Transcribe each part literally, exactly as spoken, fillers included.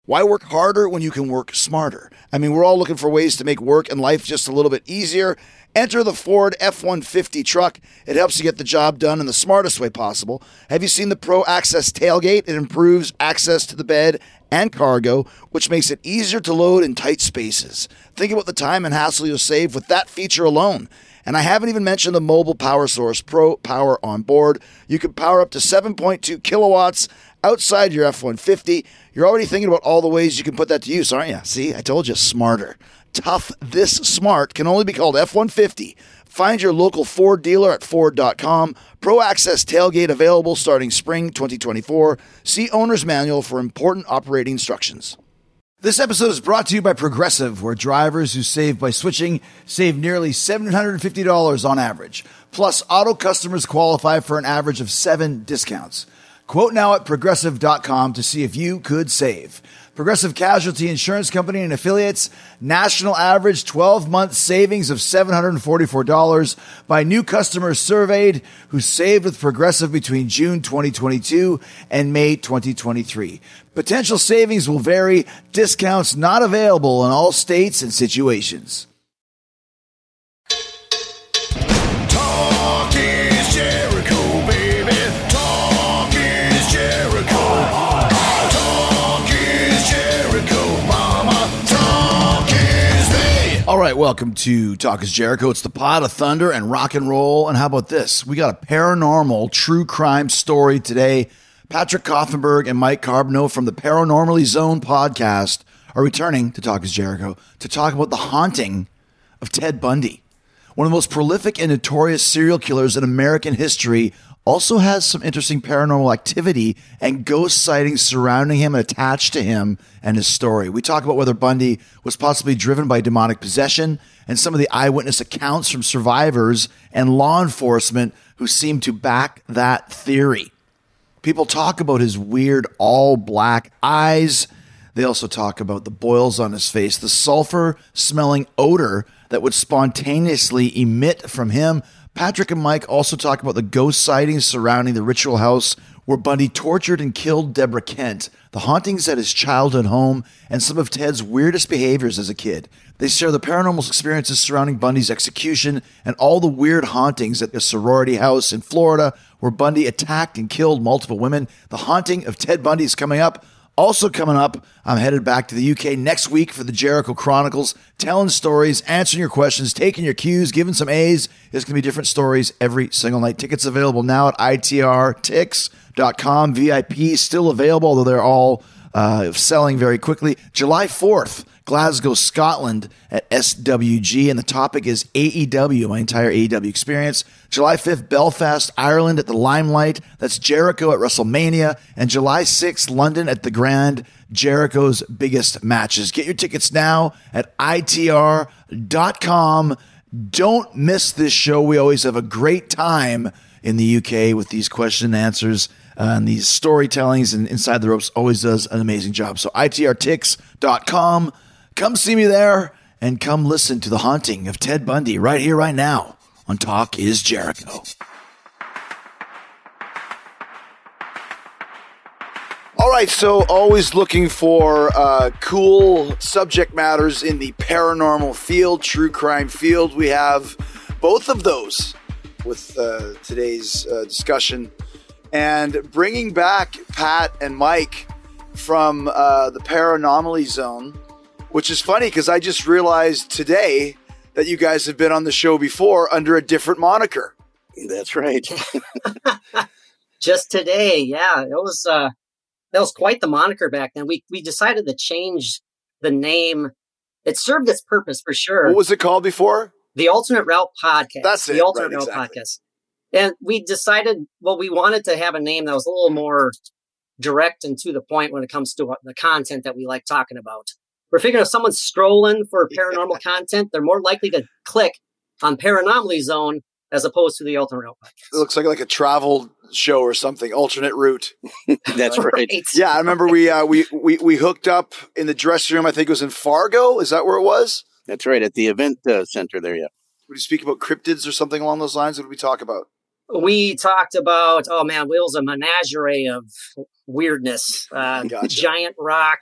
Why work harder when you can work smarter? I mean, we're all looking for ways to make work and life just a little bit easier. Enter the Ford F one fifty truck. It helps you get the job done in the smartest way possible. Have you seen the Pro Access tailgate? It improves access to the bed and cargo, which makes it easier to load in tight spaces. Think about the time and hassle you'll save with that feature alone. And I haven't even mentioned the mobile power source, Pro Power on board. You can power up to seven point two kilowatts outside your F one fifty. You're already thinking about all the ways you can put that to use, aren't you? See, I told you, smarter. Tough this smart can only be called F one fifty. Find your local Ford dealer at Ford dot com. Pro Access tailgate available starting spring twenty twenty-four. See owner's manual for important operating instructions. This episode is brought to you by Progressive, where drivers who save by switching save nearly seven hundred fifty dollars on average. Plus, auto customers qualify for an average of seven discounts. Quote now at Progressive dot com to see if you could save. Progressive Casualty Insurance Company and Affiliates, national average twelve-month savings of seven hundred forty-four dollars by new customers surveyed who saved with Progressive between June twenty twenty-two and May twenty twenty-three. Potential savings will vary. Discounts not available in all states and situations. Talk is Jericho, baby. Talk is Jericho. Talk is Jericho, mama. Talk is me. All right, welcome to Talk is Jericho. It's the pot of thunder and rock and roll. And how about this? We got a paranormal true crime story today. Patrick Koffenberg and Mike Carbonneau from the Paranormally Zone podcast are returning to Talk is Jericho to talk about the haunting of Ted Bundy. One of the most prolific and notorious serial killers in American history, also has some interesting paranormal activity and ghost sightings surrounding him and attached to him and his story. We talk about whether Bundy was possibly driven by demonic possession and some of the eyewitness accounts from survivors and law enforcement who seem to back that theory. People talk about his weird all black eyes. They also talk about the boils on his face, the sulfur smelling odor that would spontaneously emit from him. Patrick and Mike also talk about the ghost sightings surrounding the Ritual House where Bundy tortured and killed Deborah Kent, the hauntings at his childhood home, and some of Ted's weirdest behaviors as a kid. They share the paranormal experiences surrounding Bundy's execution and all the weird hauntings at the sorority house in Florida where Bundy attacked and killed multiple women. The haunting of Ted Bundy is coming up. Also coming up, I'm headed back to the U K next week for the Jericho Chronicles, telling stories, answering your questions, taking your cues, giving some A's. There's going to be different stories every single night. Tickets available now at I T R tix dot com. V I P still available, although they're all uh, selling very quickly. July fourth, Glasgow, Scotland at S W G, and the topic is A E W, my entire A E W experience. July fifth, Belfast, Ireland at the Limelight. That's Jericho at WrestleMania. And July sixth, London at the Grand, Jericho's biggest matches. Get your tickets now at I T R dot com. Don't miss this show. We always have a great time in the U K with these question and answers uh, and these storytellings, and Inside the Ropes always does an amazing job. So I T R tix dot com. Come see me there and come listen to the haunting of Ted Bundy right here, right now on Talk is Jericho. All right, so always looking for uh, cool subject matters in the paranormal field, true crime field. We have both of those with uh, today's uh, discussion. And bringing back Pat and Mike from uh, the Paranormally Zone, which is funny because I just realized today that you guys have been on the show before under a different moniker. That's right. Just today, yeah. It was uh, that was quite the moniker back then. We we decided to change the name. It served its purpose for sure. What was it called before? The Alternate Route Podcast. That's it. The Alternate right, Route exactly. Podcast. And we decided, well, we wanted to have a name that was a little more direct and to the point when it comes to the content that we like talking about. We're figuring if someone's strolling for paranormal content, they're more likely to click on Paranormally Zone as opposed to the Alternate Route Podcast. It looks like like a travel show or something, alternate route. That's right. Right. Yeah, I remember we uh, we we we hooked up in the dressing room. I think it was in Fargo. Is that where it was? That's right. At the event uh, center there, yeah. Would you speak about cryptids or something along those lines? What did we talk about? We talked about, oh man, Will's a menagerie of weirdness. Uh, Gotcha. Giant rock,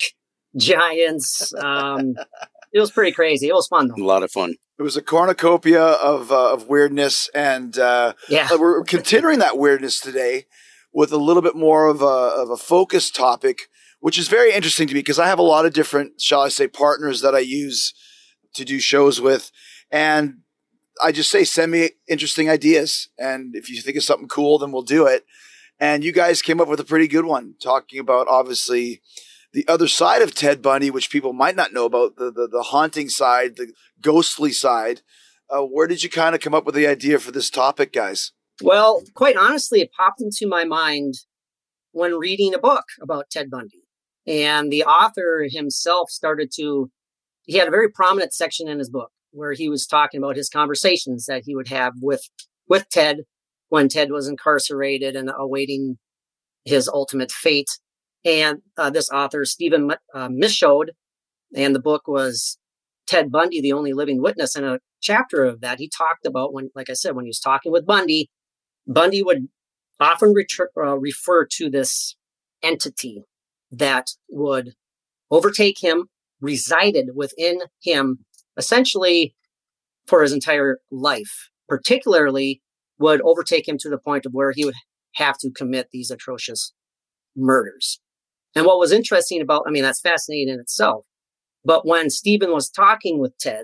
giants. Um, it was pretty crazy. It was fun A though. lot of fun. It was a cornucopia of uh, of weirdness, and uh, Yeah. we're continuing that weirdness today with a little bit more of a of a focused topic, which is very interesting to me because I have a lot of different, shall I say, partners that I use to do shows with, and I just say send me interesting ideas, and if you think of something cool, then we'll do it. And you guys came up with a pretty good one, talking about obviously the other side of Ted Bundy, which people might not know about, the the, the haunting side, the ghostly side. Uh, where did you kind of come up with the idea for this topic, guys? Well, quite honestly, it popped into my mind when reading a book about Ted Bundy. And the author himself started to, he had a very prominent section in his book where he was talking about his conversations that he would have with, with Ted when Ted was incarcerated and awaiting his ultimate fate. And uh, this author, Stephen uh, Michaud, and the book was Ted Bundy, the Only Living Witness. And a chapter of that, he talked about when, like I said, when he was talking with Bundy, Bundy would often retur- uh, refer to this entity that would overtake him, resided within him, essentially for his entire life, particularly would overtake him to the point of where he would have to commit these atrocious murders. And what was interesting about, I mean, that's fascinating in itself. But when Stephen was talking with Ted,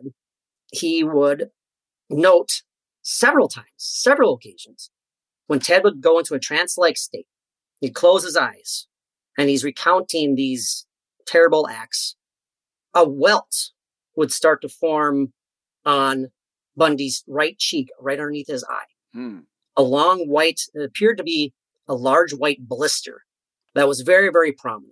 he would note several times, several occasions, when Ted would go into a trance-like state, he'd close his eyes and he's recounting these terrible acts. A welt would start to form on Bundy's right cheek, right underneath his eye. Hmm. A long white, it appeared to be a large white blister that was very, very prominent.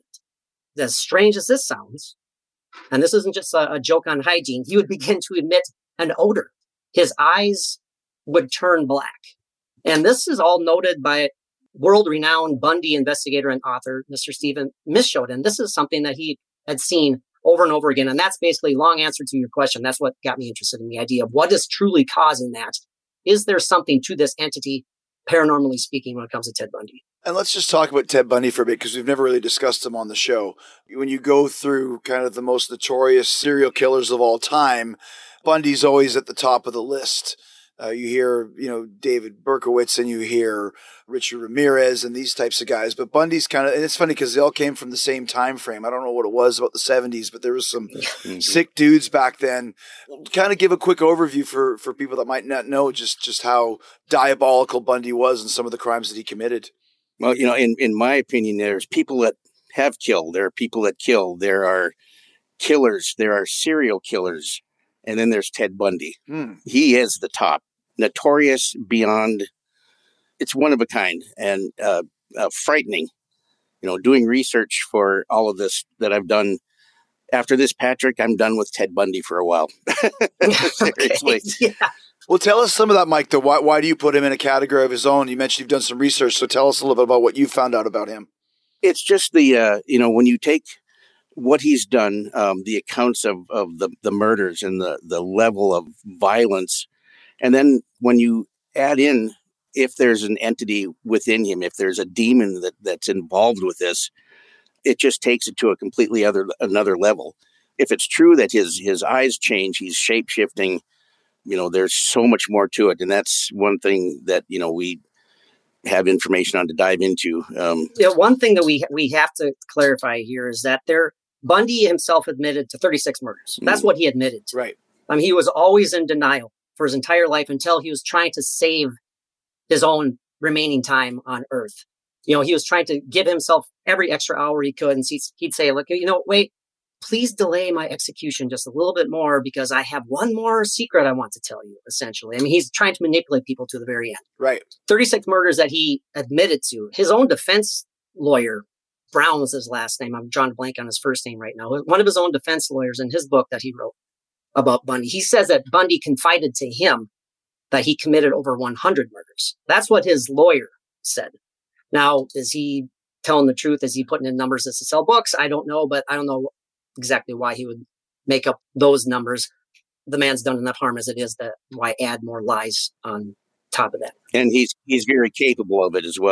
As strange as this sounds, and this isn't just a, a joke on hygiene, he would begin to emit an odor. His eyes would turn black. And this is all noted by world-renowned Bundy investigator and author, Mister Stephen Michaud. And this is something that he had seen over and over again. And that's basically long answer to your question. That's what got me interested in the idea of what is truly causing that. Is there something to this entity, paranormally speaking, when it comes to Ted Bundy? And let's just talk about Ted Bundy for a bit because we've never really discussed him on the show. When you go through kind of the most notorious serial killers of all time, Bundy's always at the top of the list. Uh, you hear, you know, David Berkowitz and you hear Richard Ramirez and these types of guys. But Bundy's kind of, and it's funny because they all came from the same time frame. I don't know what it was about the seventies, but there was some Mm-hmm. sick dudes back then. Kind of give a quick overview for, for people that might not know just, just how diabolical Bundy was and some of the crimes that he committed. Well, you know, in, in my opinion, there's people that have killed. There are people that kill. There are killers. There are serial killers. And then there's Ted Bundy. Hmm. He is the top. Notorious beyond, it's one of a kind and uh, uh, frightening. You know, doing research for all of this that I've done. After this, Patrick, I'm done with Ted Bundy for a while. Seriously. Okay, yeah. Well, tell us some of that, Mike, though. Why, why do you put him in a category of his own? You mentioned you've done some research, so tell us a little bit about what you found out about him. It's just the, uh, you know, when you take what he's done, um, the accounts of, of the, the murders and the, the level of violence, and then when you add in if there's an entity within him, if there's a demon that, that's involved with this, it just takes it to a completely other another level. If it's true that his his eyes change, he's shape-shifting, you know, there's so much more to it. And that's one thing that, you know, we have information on to dive into. Um, Yeah, one thing that we we have to clarify here is that there Bundy himself admitted to thirty-six murders. That's Mm. what he admitted to. Right. I mean, he was always in denial for his entire life until he was trying to save his own remaining time on Earth. You know, he was trying to give himself every extra hour he could, and he'd, he'd say, "Look, you know, wait, please delay my execution just a little bit more because I have one more secret I want to tell you." Essentially, I mean, he's trying to manipulate people to the very end. Right. thirty-six murders that he admitted to. His own defense lawyer, Brown was his last name. I'm drawing a blank on his first name right now. One of his own defense lawyers in his book that he wrote about Bundy, he says that Bundy confided to him that he committed over one hundred murders. That's what his lawyer said. Now, is he telling the truth? Is he putting in numbers just to sell books? I don't know, but I don't know exactly why he would make up those numbers. The man's done enough harm as it is, that why add more lies on top of that? and he's he's very capable of it as well.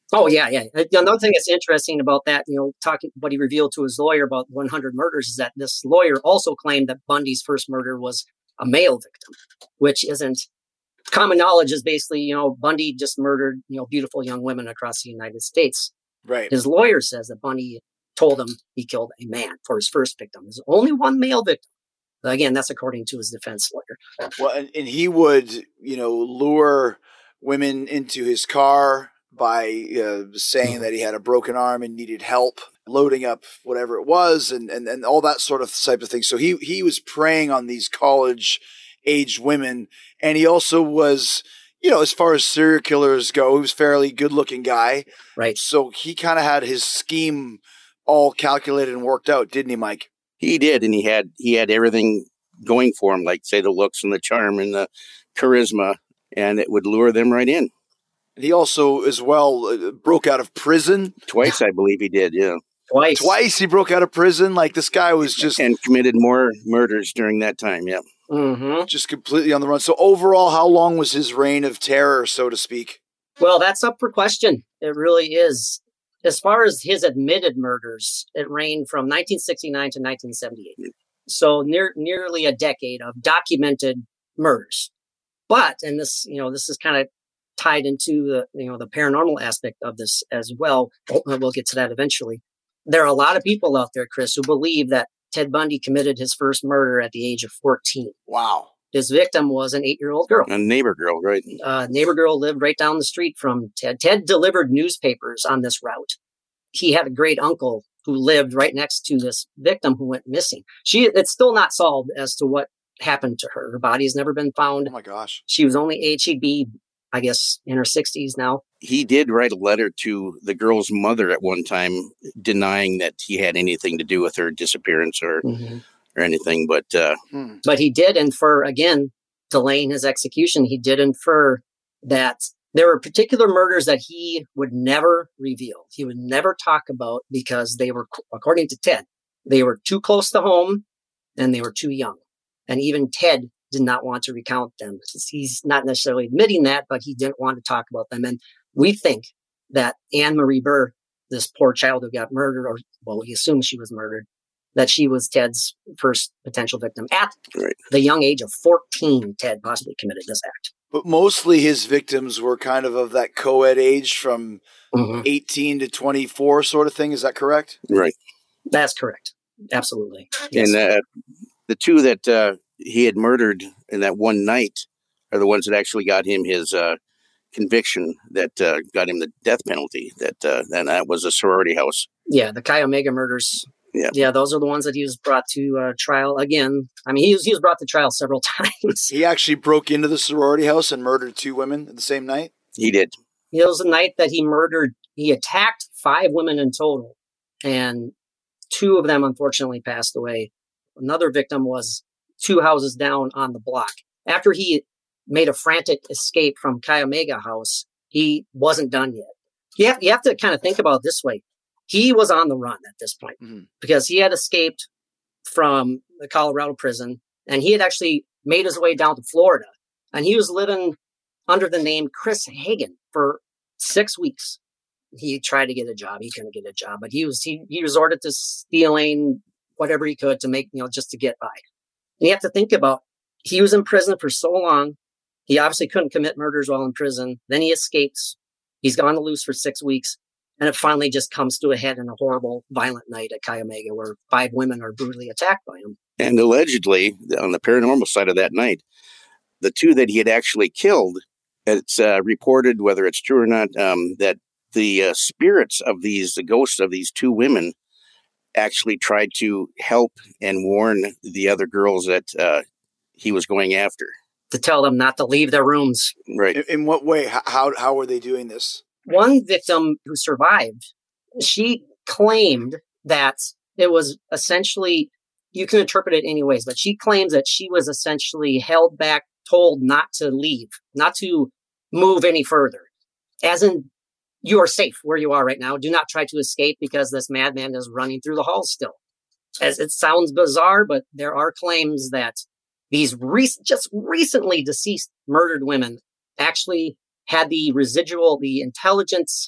Oh, yeah, yeah. Uh, Another thing that's interesting about that, you know, talking what he revealed to his lawyer about one hundred murders is that this lawyer also claimed that Bundy's first murder was a male victim, which isn't common knowledge. Is basically, you know, Bundy just murdered, you know, beautiful young women across the United States. Right. His lawyer says that Bundy told him he killed a man for his first victim. There's only one male victim. But again, that's according to his defense lawyer. Well, and, and he would, you know, lure women into his car by uh, saying Mhm. that he had a broken arm and needed help loading up whatever it was, and, and, and all that sort of type of thing. So he he was preying on these college aged women, and he also was, you know, as far as serial killers go, he was a fairly good looking guy. Right. So he kind of had his scheme all calculated and worked out, didn't he, Mike? He did, and he had he had everything going for him, like say the looks and the charm and the charisma, and it would lure them right in. And he also, as well, uh, broke out of prison. Twice, I believe he did, yeah. Twice. Twice he broke out of prison. Like, this guy was just And committed more murders during that time, yeah. Mm-hmm. just completely on the run. So overall, how long was his reign of terror, so to speak? Well, that's up for question. It really is. As far as his admitted murders, it reigned from nineteen sixty-nine to nineteen seventy-eight. So near nearly a decade of documented murders. But, and this, you know, this is kind of tied into the, you know, the paranormal aspect of this as well. We'll get to that eventually. There are a lot of people out there, Chris, who believe that Ted Bundy committed his first murder at the age of fourteen. Wow. His victim was an eight-year-old girl. A neighbor girl, right? Uh, neighbor girl lived right down the street from Ted. Ted delivered newspapers on this route. He had a great uncle who lived right next to this victim who went missing. She, it's still not solved as to what happened to her. Her body has never been found. Oh my gosh. She was only age, she'd be, I guess, in her sixties now. He did write a letter to the girl's mother at one time denying that he had anything to do with her disappearance or, Mm-hmm. or anything. But uh, Hmm. But he did infer, again, delaying his execution, he did infer that there were particular murders that he would never reveal. He would never talk about because they were, according to Ted, they were too close to home and they were too young. And even Ted did not want to recount them. He's not necessarily admitting that, but he didn't want to talk about them. And we think that Anne Marie Burr, this poor child who got murdered, or well, we assume she was murdered, that she was Ted's first potential victim. At Right. the young age of fourteen, Ted possibly committed this act. But mostly his victims were kind of of that co-ed age from Mhm. eighteen to twenty-four sort of thing. Is that correct? right. That's correct. Absolutely. Yes. And uh, the two that uh, he had murdered in that one night are the ones that actually got him his uh, conviction, that uh, got him the death penalty. That uh, and that was a sorority house. Yeah, the Chi Omega murders. Yeah. Yeah, those are the ones that he was brought to uh, trial again. I mean, he was he was brought to trial several times. He actually broke into the sorority house and murdered two women the same night. He did. It was the night that he murdered, he attacked five women in total, and two of them unfortunately passed away. Another victim was two houses down on the block. After he made a frantic escape from Chi Omega house, he wasn't done yet. You have, you have to kind of think about it this way. He was on the run at this point Mhm. because he had escaped from the Colorado prison, and he had actually made his way down to Florida, and he was living under the name Chris Hagen for six weeks. He tried to get a job. He couldn't get a job, but he was, he, he resorted to stealing whatever he could to make, you know, just to get by. And you have to think about, he was in prison for so long. He obviously couldn't commit murders while in prison. Then he escapes. He's gone to loose for six weeks. And it finally just comes to a head in a horrible, violent night at Chi Omega where five women are brutally attacked by him. And allegedly, on the paranormal side of that night, the two that he had actually killed, it's uh, reported, whether it's true or not, um, that the uh, spirits of these, the ghosts of these two women, actually tried to help and warn the other girls that uh, he was going after. To tell them not to leave their rooms. Right. In, in what way? H- How how were they doing this? One victim who survived, she claimed that it was essentially, you can interpret it any ways, but she claims that she was essentially held back, told not to leave, not to move any further. As in, you are safe where you are right now. Do not try to escape because this madman is running through the halls still. As it sounds bizarre, but there are claims that these rec- just recently deceased murdered women actually had the residual, the intelligence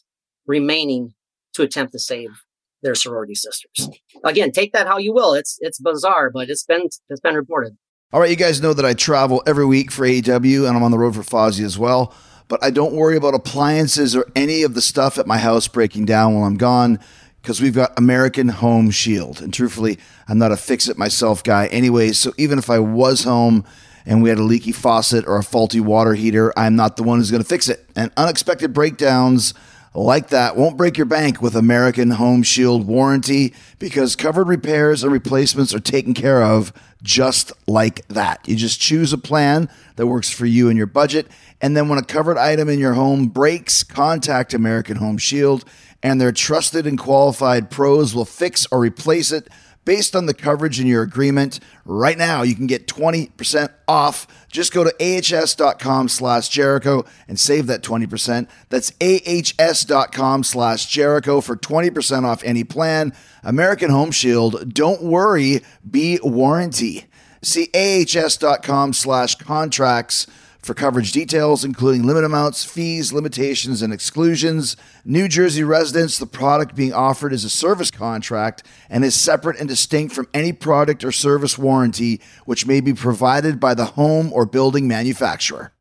remaining to attempt to save their sorority sisters. Again, take that how you will. It's it's bizarre, but it's been it's been reported. All right, you guys know that I travel every week for A E W, and I'm on the road for Fozzy as well. But I don't worry about appliances or any of the stuff at my house breaking down while I'm gone, because we've got American Home Shield. And truthfully, I'm not a fix-it-myself guy anyways, so even if I was home and we had a leaky faucet or a faulty water heater, I'm not the one who's going to fix it. And unexpected breakdowns like that won't break your bank with American Home Shield warranty, because covered repairs and replacements are taken care of just like that. You just choose a plan that works for you and your budget, and then when a covered item in your home breaks, contact American Home Shield, and their trusted and qualified pros will fix or replace it based on the coverage in your agreement. Right now, you can get twenty percent off. Just go to ahs.com slash Jericho and save that twenty percent. That's ahs.com slash Jericho for twenty percent off any plan. American Home Shield, don't worry, be warranty. See ahs.com slash contracts for coverage details, including limit amounts, fees, limitations, and exclusions. New Jersey residents, the product being offered is a service contract and is separate and distinct from any product or service warranty which may be provided by the home or building manufacturer.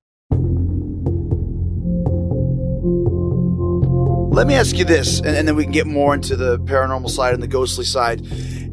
Let me ask you this, and, and then we can get more into the paranormal side and the ghostly side.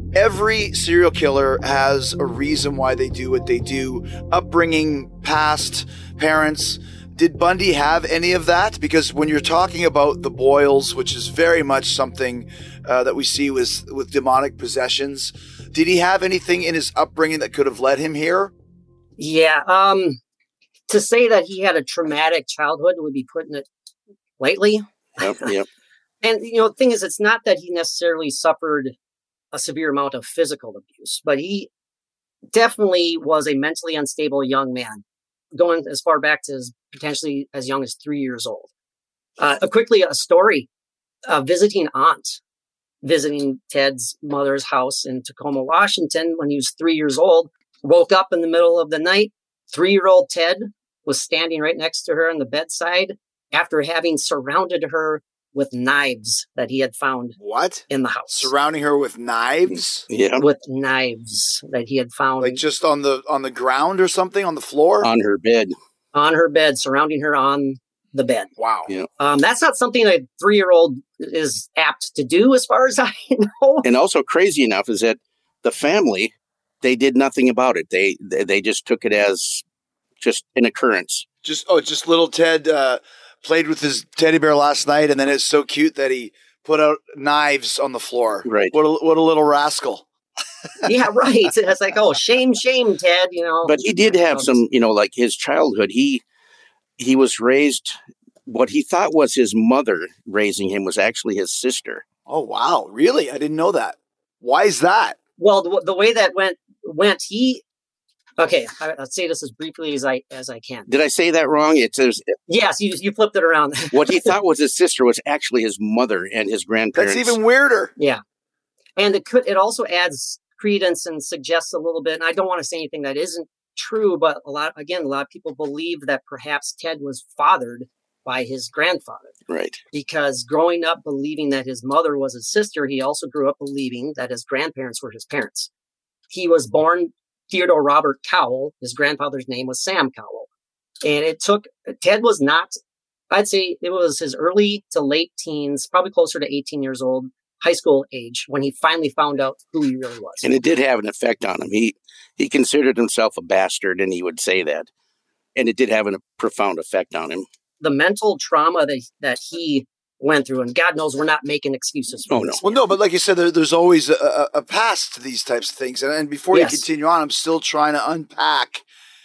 Every serial killer has a reason why they do what they do. Upbringing, past, parents. Did Bundy have any of that? Because when you're talking about the boils, which is very much something uh, that we see with, with demonic possessions, did he have anything in his upbringing that could have led him here? Yeah. Um, to say that he had a traumatic childhood would be putting it lightly. Yep, yep. And, you know, the thing is, it's not that he necessarily suffered a severe amount of physical abuse, but he definitely was a mentally unstable young man, going as far back to as potentially as young as three years old. Uh, quickly, a story, a visiting aunt visiting Ted's mother's house in Tacoma, Washington, when he was three years old, woke up in the middle of the night. Three-year-old Ted was standing right next to her on the bedside after having surrounded her with knives that he had found What? in the house. Surrounding her with knives? Yeah. With knives that he had found. Like just on the on the ground or something, on the floor? On her bed. On her bed, surrounding her on the bed. Wow. Yeah. Um, that's not something a three-year-old is apt to do, as far as I know. And also crazy enough is that the family, they did nothing about it. They they, they just took it as just an occurrence. Just oh, just little Ted uh, played with his teddy bear last night, and then it's so cute that he put out knives on the floor. Right. What a, what a little rascal. Yeah, right. It's like, oh, shame, shame, Ted, you know. But he did have some, you know, like his childhood. He he was raised, what he thought was his mother raising him was actually his sister. Oh, wow. Really? I didn't know that. Why is that? Well, the, the way that went, went he, okay, I, I'll say this as briefly as I as I can. Did I say that wrong? It says Yes, you you flipped it around. what he thought was his sister was actually his mother and his grandparents. That's even weirder. Yeah. And it could, it also adds credence and suggests a little bit, and I don't want to say anything that isn't true, but a lot, again, a lot of people believe that perhaps Ted was fathered by his grandfather. Right. Because growing up believing that his mother was his sister, he also grew up believing that his grandparents were his parents. He was born Theodore Robert Cowell. His grandfather's name was Sam Cowell. And it took, Ted was not, I'd say it was his early to late teens, probably closer to eighteen years old, high school age, when he finally found out who he really was. And it did have an effect on him. He he considered himself a bastard, and he would say that. And it did have a profound effect on him. The mental trauma that, that he went through, and God knows we're not making excuses for Oh, this. Well, no, but like you said, there, there's always a, a, a past to these types of things. And, and before Yes. you continue on, I'm still trying to unpack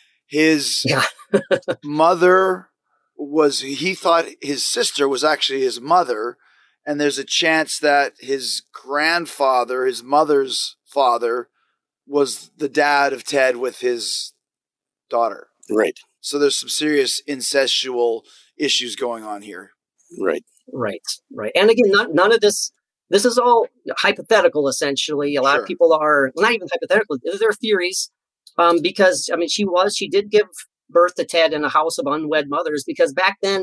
his Yeah. mother was, he thought his sister was actually his mother. And there's a chance that his grandfather, his mother's father, was the dad of Ted with his daughter. Right. So there's some serious incestual issues going on here. Right. Right, right. And again, none, none of this, this is all hypothetical, essentially. A lot Sure. of people are, well, not even hypothetical, they're theories. Um, because, I mean, she was, she did give birth to Ted in a house of unwed mothers, because back then,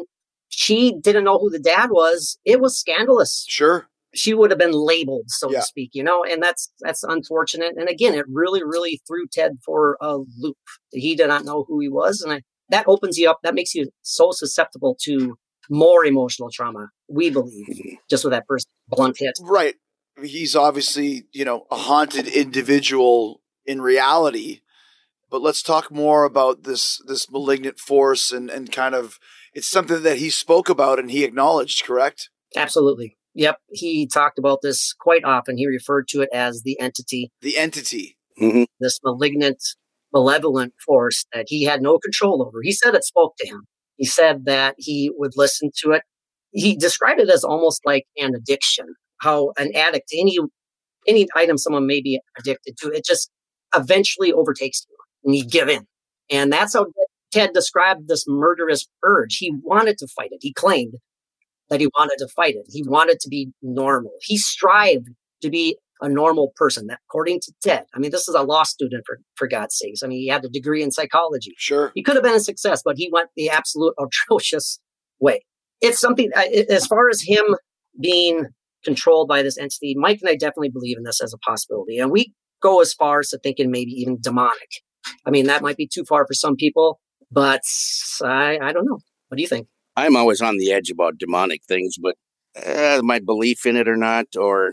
she didn't know who the dad was. It was scandalous. Sure. She would have been labeled, so Yeah. to speak, you know, and that's that's unfortunate. And again, it really, really threw Ted for a loop. He did not know who he was, and I, that opens you up. That makes you so susceptible to more emotional trauma, we believe, just with that first blunt hit. Right. He's obviously, you know, a haunted individual in reality. But let's talk more about this this malignant force and, and kind of it's something that he spoke about and he acknowledged, correct? Absolutely. Yep. He talked about this quite often. He referred to it as the entity, The entity. Mhm. this malignant, malevolent force that he had no control over. He said it spoke to him. He said that he would listen to it. He described it as almost like an addiction, how an addict, any any item someone may be addicted to, it just eventually overtakes you and you give in. And that's how Ted described this murderous urge. He wanted to fight it. He claimed that he wanted to fight it. He wanted to be normal. He strived to be a normal person, that, according to Ted. I mean, this is a law student, for, for God's sakes. I mean, he had a degree in psychology. Sure. He could have been a success, but he went the absolute atrocious way. It's something, as far as him being controlled by this entity, Mike and I definitely believe in this as a possibility. And we go as far as to thinking maybe even demonic. I mean, that might be too far for some people, but I, I don't know. What do you think? I'm always on the edge about demonic things, but uh, my belief in it or not, or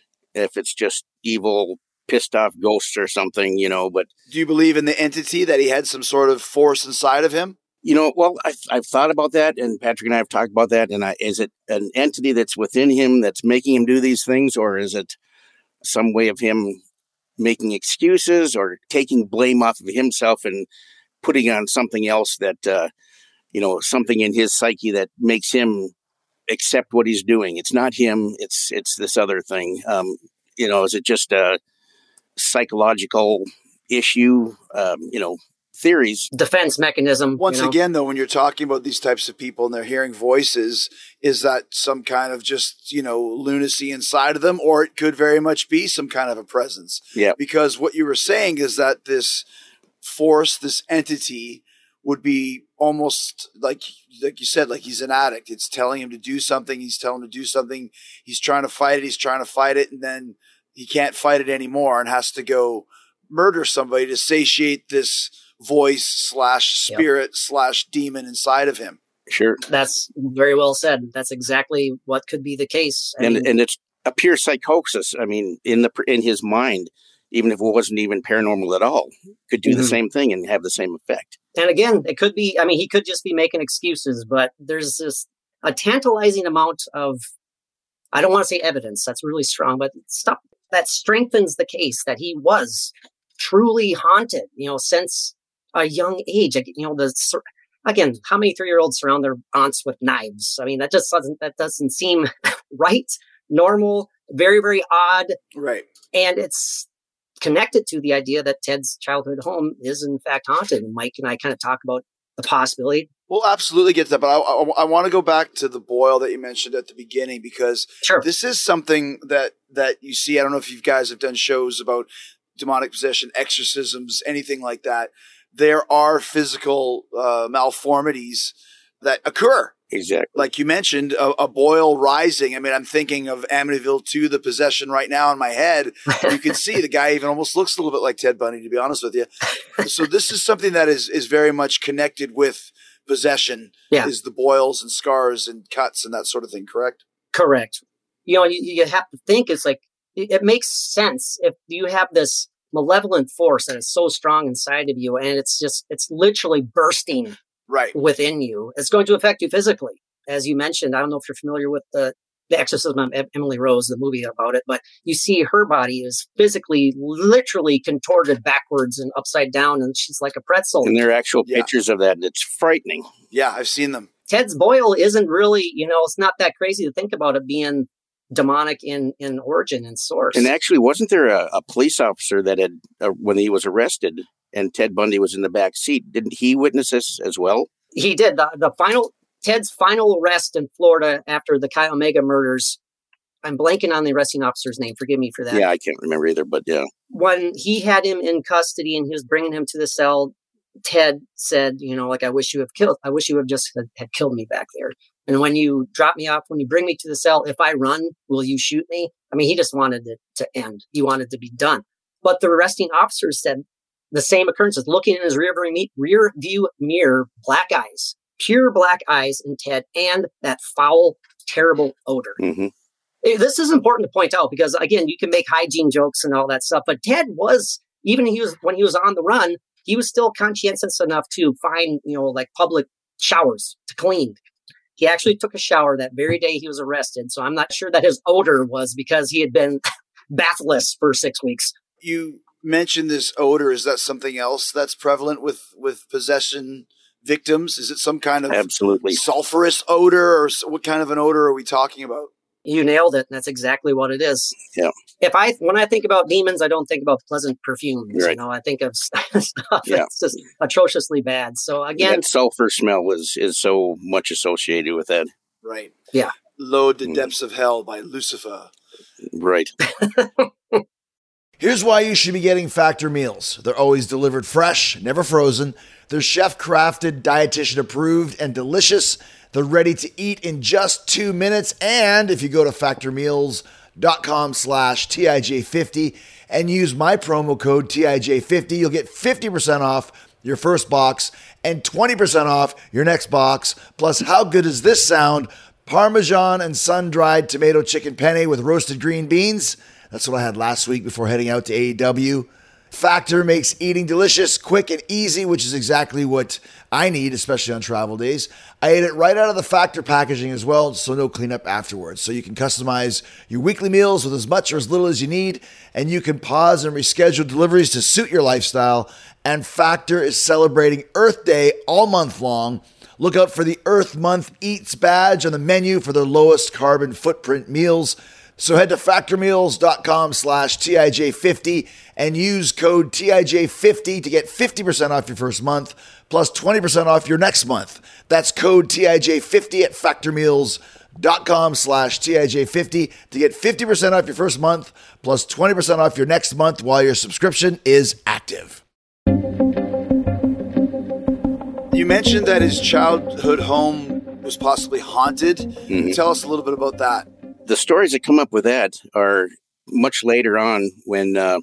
if it's just evil, pissed off ghosts or something, you know, but Do you believe in the entity that he had some sort of force inside of him? you know, well, I've, I've thought about that, and Patrick and I have talked about that. And I, is it an entity that's within him that's making him do these things, or is it some way of him making excuses or taking blame off of himself and putting on something else that, uh, you know, something in his psyche that makes him accept what he's doing? It's not him; it's it's this other thing. Um, you know, is it just a psychological issue? Um, you know. Theories. Defense mechanism. Once you know? again, though, when you're talking about these types of people and they're hearing voices, is that some kind of just, you know, lunacy inside of them, or it could very much be some kind of a presence? Yeah. Because what you were saying is that this force, this entity would be almost like, like you said, like he's an addict. It's telling him to do something. He's telling him to do something. He's trying to fight it. He's trying to fight it. And then he can't fight it anymore and has to go murder somebody to satiate this voice slash spirit yep. slash demon inside of him. Sure. That's very well said. That's exactly what could be the case. I and mean, and it's a pure psychosis. I mean, in the in his mind, even if it wasn't even paranormal at all, could do mm-hmm. the same thing and have the same effect. And again, it could be, I mean, he could just be making excuses, but there's this a tantalizing amount of, I don't want to say evidence, that's really strong, but stuff that strengthens the case that he was truly haunted, you know, since a young age. You know, the again, how many three-year-olds surround their aunts with knives? I mean, that just doesn't that doesn't seem right, normal, very, very odd. Right. And it's connected to the idea that Ted's childhood home is in fact haunted. And Mike and I kind of talk about the possibility. We'll absolutely get to that, but I, I, I want to go back to the boil that you mentioned at the beginning, because sure. this is something that that you see. I don't know if you guys have done shows about demonic possession, exorcisms, anything like that. There are physical uh, malformities that occur. Exactly. Like you mentioned, a, a boil rising. I mean, I'm thinking of Amityville two, The Possession right now in my head. You can see the guy even almost looks a little bit like Ted Bundy, to be honest with you. So this is something that is is very much connected with possession, yeah. is the boils and scars and cuts and that sort of thing, correct? Correct. You know, you, you have to think it's like, it, it makes sense if you have this malevolent force that is so strong inside of you, and it's just it's literally bursting right within you. It's going to affect you physically, as you mentioned. I don't know if you're familiar with the the Exorcism of Emily Rose, the movie about it, but you see her body is physically, literally contorted backwards and upside down, and she's like a pretzel. And there are actual yeah. pictures of that, and it's frightening. Yeah, I've seen them. Ted's boil isn't really, you know, it's not that crazy to think about it being demonic in, in origin and source. And actually, wasn't there a, a police officer that had, uh, when he was arrested and Ted Bundy was in the back seat, didn't he witness this as well? He did. The, the final, Ted's final arrest in Florida after the Chi Omega murders, I'm blanking on the arresting officer's name. Forgive me for that. Yeah, I can't remember either, but yeah. When he had him in custody and he was bringing him to the cell, Ted said, you know, like, I wish you have killed, I wish you have just had, had killed me back there. And when you drop me off, when you bring me to the cell, if I run, will you shoot me? I mean, he just wanted it to end. He wanted to be done. But the arresting officer said the same occurrences, looking in his rear view, rear view mirror, black eyes, pure black eyes in Ted, and that foul, terrible odor. Mm-hmm. This is important to point out because, again, you can make hygiene jokes and all that stuff, but Ted was, even he was when he was on the run, he was still conscientious enough to find, you know, like public showers to clean. He actually took a shower that very day he was arrested. So I'm not sure that his odor was because he had been bathless for six weeks. You mentioned this odor. Is that something else that's prevalent with, with possession victims? Is it some kind of Absolutely sulfurous odor, or what kind of an odor are we talking about? You nailed it. And that's exactly what it is. Yeah. If I, when I think about demons, I don't think about pleasant perfumes. Right. You know, I think of stuff Yeah. that's just atrociously bad. So again, that sulfur smell is is so much associated with that. Right. Yeah. Load the Mm. Depths of Hell by Lucifer. Right. Here's why you should be getting Factor meals. They're always delivered fresh, never frozen. They're chef-crafted, dietitian-approved, and delicious. They're ready to eat in just two minutes. And if you go to factormeals.com slash TIJ50 and use my promo code T I J fifty, you'll get fifty percent off your first box and twenty percent off your next box. Plus, how good does this sound? Parmesan and sun-dried tomato chicken penne with roasted green beans. That's what I had last week before heading out to A E W. Factor makes eating delicious, quick, and easy, which is exactly what I need, especially on travel days. I ate it right out of the Factor packaging as well, so no cleanup afterwards. So you can customize your weekly meals with as much or as little as you need, and you can pause and reschedule deliveries to suit your lifestyle. And Factor is celebrating Earth Day all month long. Look out for the Earth Month Eats badge on the menu for their lowest carbon footprint meals. So head to factormeals.com slash TIJ50 and use code T I J fifty to get fifty percent off your first month plus twenty percent off your next month. That's code T I J fifty at factormeals.com slash TIJ50 to get fifty percent off your first month plus twenty percent off your next month while your subscription is active. You mentioned that his childhood home was possibly haunted. Mm-hmm. Tell us a little bit about that. The stories that come up with that are much later on when uh,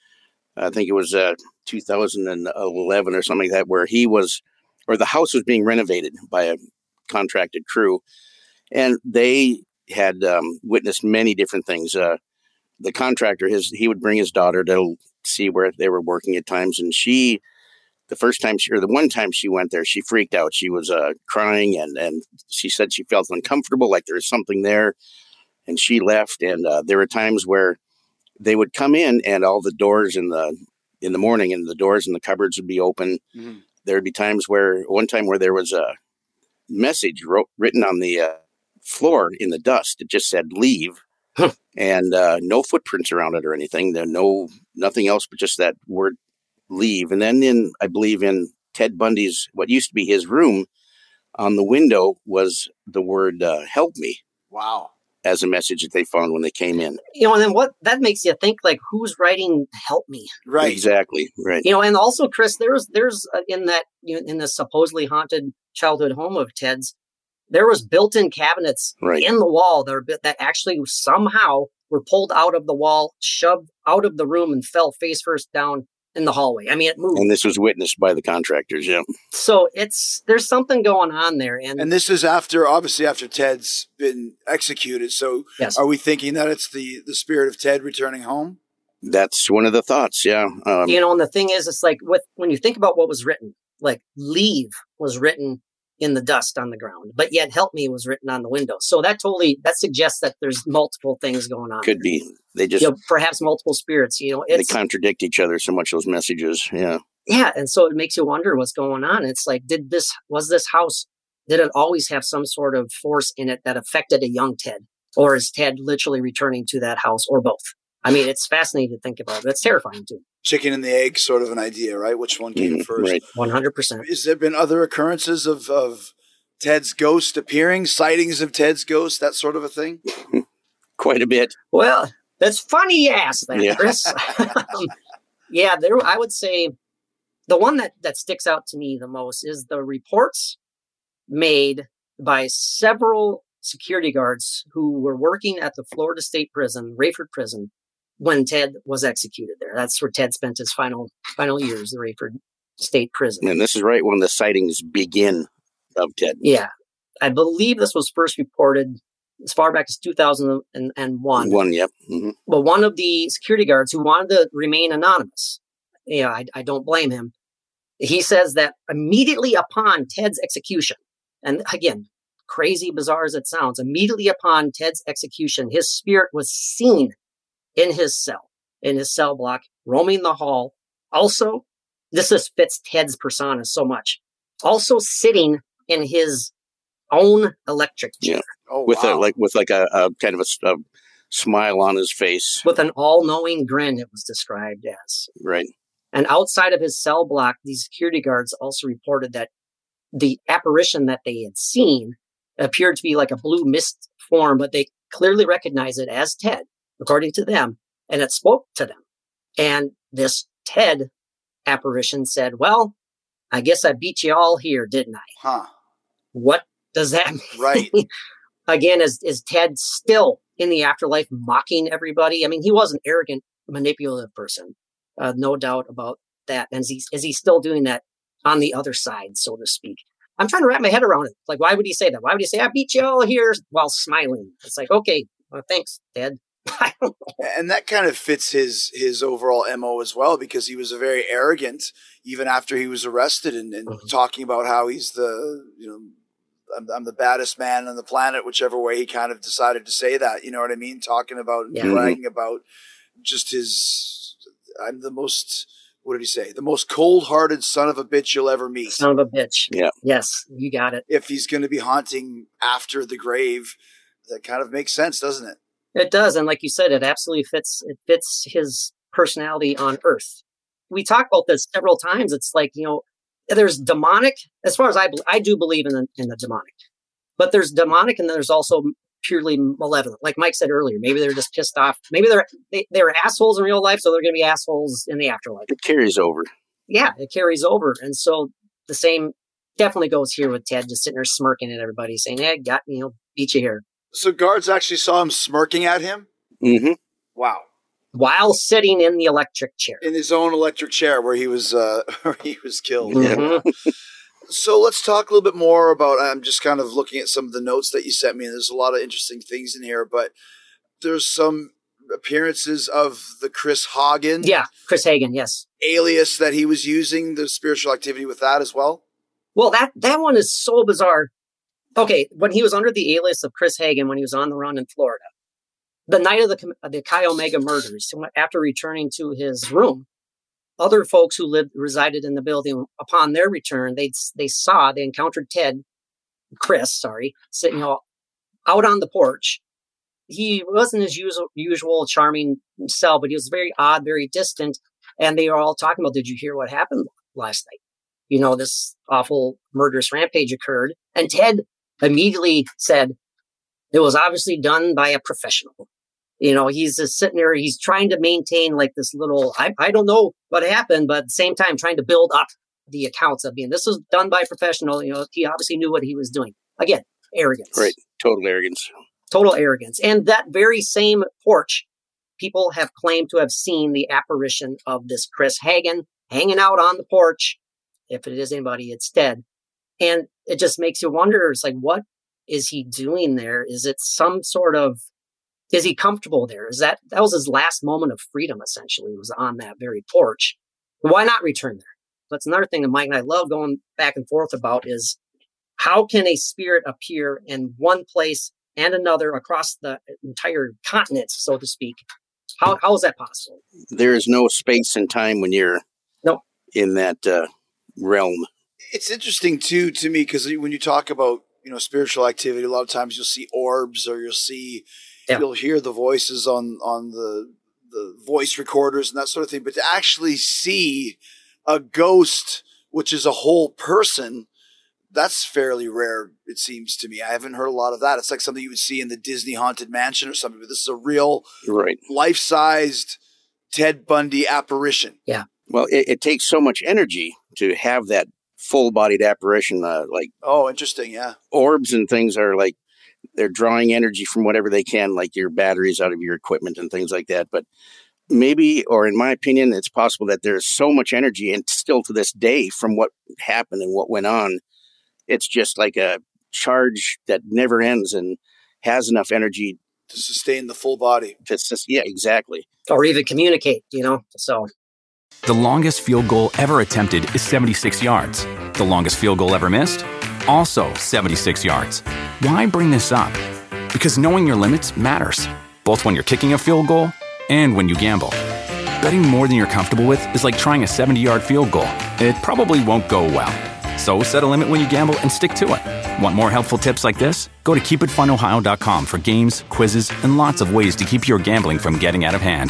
I think it was uh, two thousand eleven or something like that, where he was, or the house was being renovated by a contracted crew. And they had um, witnessed many different things. Uh, the contractor, his he would bring his daughter to see where they were working at times. And she, the first time she, or the one time she went there, she freaked out. She was uh, crying and, and she said she felt uncomfortable, like there was something there. And she left, and uh, there were times where they would come in, and all the doors in the in the morning, and the doors in the cupboards would be open. Mm-hmm. There would be times where one time where there was a message wrote, written on the uh, floor in the dust. It just said "leave," huh. and uh, no footprints around it or anything. There no nothing else but just that word "leave." And then in I believe in Ted Bundy's what used to be his room, on the window was the word uh, "help me." Wow. As a message that they found when they came in. You know, and then what that makes you think, like, who's writing "help me"? Right. Exactly. Right. You know, and also, Chris, there's there's uh, in that you know, in the supposedly haunted childhood home of Ted's, there was built-in cabinets right. in the wall that, are, that actually somehow were pulled out of the wall, shoved out of the room, and fell face first down in the hallway. I mean, it moved. And this was witnessed by the contractors. Yeah. So it's there's something going on there, and and this is after obviously after Ted's been executed. So yes. Are we thinking that it's the the spirit of Ted returning home? That's one of the thoughts. Yeah. Um, you know, and the thing is, it's like with when you think about what was written, like "leave" was written in the dust on the ground, but yet "help me" was written on the window. So that totally that suggests that there's multiple things going on. Could be. They just you know, perhaps multiple spirits. You know, it's, they contradict each other so much. Those messages. Yeah. Yeah, and so it makes you wonder what's going on. It's like, did this was this house? Did it always have some sort of force in it that affected a young Ted, or is Ted literally returning to that house, or both? I mean, it's fascinating to think about. It's terrifying too. Chicken and the egg sort of an idea, right? Which one came mm, first? Right. one hundred percent. Has there been other occurrences of, of Ted's ghost appearing, sightings of Ted's ghost, that sort of a thing? Quite a bit. Well, that's funny you ask that, yeah. Chris. um, yeah, there. I would say the one that, that sticks out to me the most is the reports made by several security guards who were working at the Florida State Prison, Rayford Prison, when Ted was executed there. That's where Ted spent his final final years, the Rayford State Prison. And this is right when the sightings begin of Ted. Yeah. I believe this was first reported as far back as two thousand one. One, yep. Mm-hmm. But one of the security guards who wanted to remain anonymous, yeah, I, I don't blame him. He says that immediately upon Ted's execution, and again, crazy, bizarre as it sounds, immediately upon Ted's execution, his spirit was seen in his cell, in his cell block, roaming the hall. Also, this just fits Ted's persona so much. Also sitting in his own electric chair. Yeah. Oh, With wow. a like with like a, a kind of a, a smile on his face. With an all-knowing grin, it was described as. Right. And outside of his cell block, these security guards also reported that the apparition that they had seen appeared to be like a blue mist form, but they clearly recognized it as Ted, according to them, and it spoke to them. And this Ted apparition said, "Well, I guess I beat you all here, didn't I?" Huh. What does that mean? Right. Again, is, is Ted still in the afterlife mocking everybody? I mean, he was an arrogant, manipulative person. Uh, no doubt about that. And is he, is he still doing that on the other side, so to speak? I'm trying to wrap my head around it. Like, why would he say that? Why would he say, "I beat you all here," while smiling? It's like, okay, well, thanks, Ted. I don't know. And that kind of fits his his overall M O as well, because he was a very arrogant, even after he was arrested, and, and Mhm. talking about how he's the, you know, I'm, I'm the baddest man on the planet, whichever way he kind of decided to say that. You know what I mean? Talking about, Yeah. bragging about just his, I'm the most, what did he say? The most cold-hearted son of a bitch you'll ever meet. Son of a bitch. Yeah. Yes, you got it. If he's going to be haunting after the grave, that kind of makes sense, doesn't it? It does. And like you said, it absolutely fits. It fits his personality on Earth. We talked about this several times. It's like, you know, there's demonic, as far as I, be- I do believe in the, in the demonic, but there's demonic and there's also purely malevolent. Like Mike said earlier, maybe they're just pissed off. Maybe they're, they, they're assholes in real life. So they're going to be assholes in the afterlife. It carries over. Yeah, it carries over. And so the same definitely goes here with Ted, just sitting there smirking at everybody saying, "Hey, got, you know, beat you here." So guards actually saw him smirking at him? Mm-hmm. Wow. While sitting in the electric chair. In his own electric chair where he was uh, where he was killed. Mhm. So let's talk a little bit more about, I'm just kind of looking at some of the notes that you sent me, and there's a lot of interesting things in here, but there's some appearances of the Chris Hagen Yeah, Chris Hagen, yes. alias that he was using, the spiritual activity with that as well. Well, that, that one is so bizarre. Okay, when he was under the alias of Chris Hagen, when he was on the run in Florida, the night of the the Chi Omega murders, after returning to his room, other folks who lived resided in the building, upon their return, they they saw, they encountered Ted, Chris, sorry, sitting, you know, out on the porch. He wasn't his usual, usual charming self, but he was very odd, very distant. And they were all talking about, "Did you hear what happened last night? You know, this awful murderous rampage occurred." And Ted immediately said, "It was obviously done by a professional." You know, he's just sitting there, he's trying to maintain like this little, I, I don't know what happened, but at the same time, trying to build up the accounts of being, this was done by a professional. You know, he obviously knew what he was doing. Again, arrogance. Right. Total arrogance. Total arrogance. And that very same porch, people have claimed to have seen the apparition of this Chris Hagen hanging out on the porch. If it is anybody, it's Ted. And it just makes you wonder, it's like, what is he doing there? Is it some sort of, is he comfortable there? Is that, that was his last moment of freedom, essentially, was on that very porch. Why not return there? That's another thing that Mike and I love going back and forth about is, how can a spirit appear in one place and another across the entire continent, so to speak? How how is that possible? There is no space and time when you're Nope. in that uh, realm. It's interesting too to me, because when you talk about, you know, spiritual activity, a lot of times you'll see orbs, or you'll see, Yeah. you'll hear the voices on on the the voice recorders and that sort of thing. But to actually see a ghost, which is a whole person, that's fairly rare, it seems to me. I haven't heard a lot of that. It's like something you would see in the Disney Haunted Mansion or something, but this is a real Right. life-sized Ted Bundy apparition. Well, it, it takes so much energy to have that full-bodied apparition. Uh, like Oh, interesting. Yeah. orbs and things are like they're drawing energy from whatever they can, like your batteries out of your equipment and things like that. But maybe, or in my opinion, it's possible that there's so much energy, and still to this day, from what happened and what went on, it's just like a charge that never ends and has enough energy To sustain the full body. to, sus- yeah, exactly. Or even communicate, you know? So The longest field goal ever attempted is seventy-six yards. The longest field goal ever missed? Also seventy-six yards. Why bring this up? Because knowing your limits matters, both when you're kicking a field goal and when you gamble. Betting more than you're comfortable with is like trying a seventy-yard field goal. It probably won't go well. So set a limit when you gamble and stick to it. Want more helpful tips like this? Go to keep it fun ohio dot com for games, quizzes, and lots of ways to keep your gambling from getting out of hand.